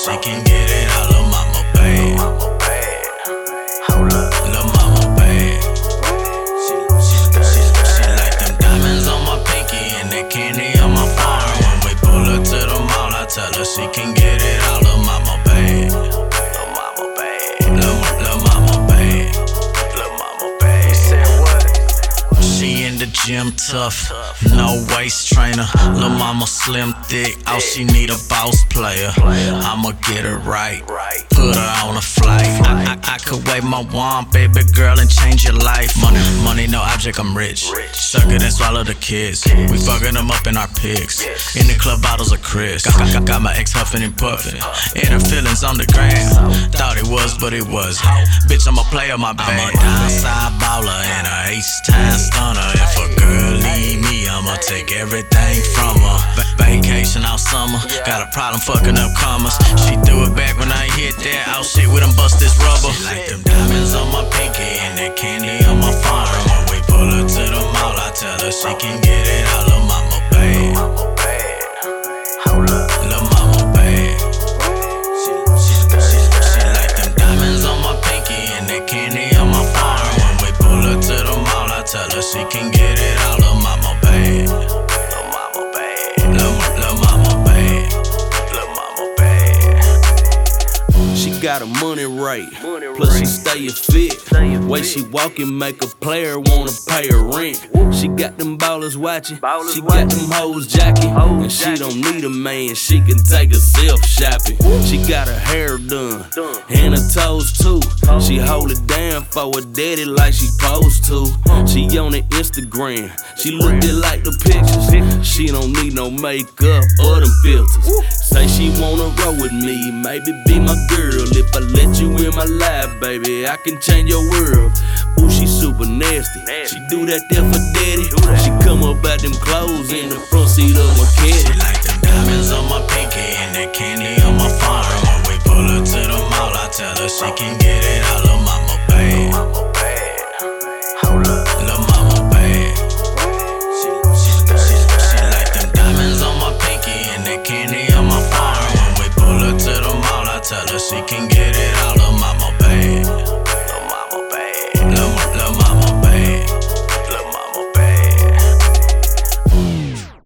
she can get it all. Lil' mama bad. Lil' mama bad. She like them diamonds on my pinky and that candy on my farm. When we pull her to the mall, I tell her she can get it all. Lil' mama bad. Lil' mama bad. Lil' mama bad. Lil' mama bad. Said what? She in the gym tough, no waist trainer. Lil' mama slim thick, all she need a boss player. I'ma get her right, put her on a flight. I could wave my wand, baby girl, and change your life. Money no object, I'm rich. Suck it and swallow the kids. We fucking them up in our pigs. In the club, bottles of Chris. Got my ex huffing and puffing. In her feelings on the gram. Thought it was, but it wasn't. Bitch, I'm a player, my bad. I'm a downside baller and a H-time stunner. If a girl leave me, I'ma take everything from her. Vacation all summer, got a problem fucking up commas. She threw it back when I hit that. Oh shit, we done bust this rubber. She like them diamonds on my pinky and that candy on my farm. When we pull her to the mall, I tell her she can get it all. Lil' mama bad. Lil' mama bad. She like them diamonds on my pinky and that candy on my farm. When we pull her to the mall, I tell her she can get it all. Lil' mama bad. Lil' mama bad. Lil' mama bad. Lil' mama bad. She got her money right, plus she stay fit. Way she walkin' make a player wanna pay her rent. She got them ballers watching, she got them hoes jacking. And she don't need a man, she can take herself shopping. She got her hair done, and her toes too. She hold it down for her daddy like she supposed to. She on the Instagram, she look just like the pictures. She don't need no makeup or them filters. Say she wanna roll with me, maybe be my girl. If I let you in my life, baby, I can change your world. Ooh, she super nasty. She do that there for daddy. She come up out them clothes in the front seat of my caddy. She like them diamonds on my pinky and that candy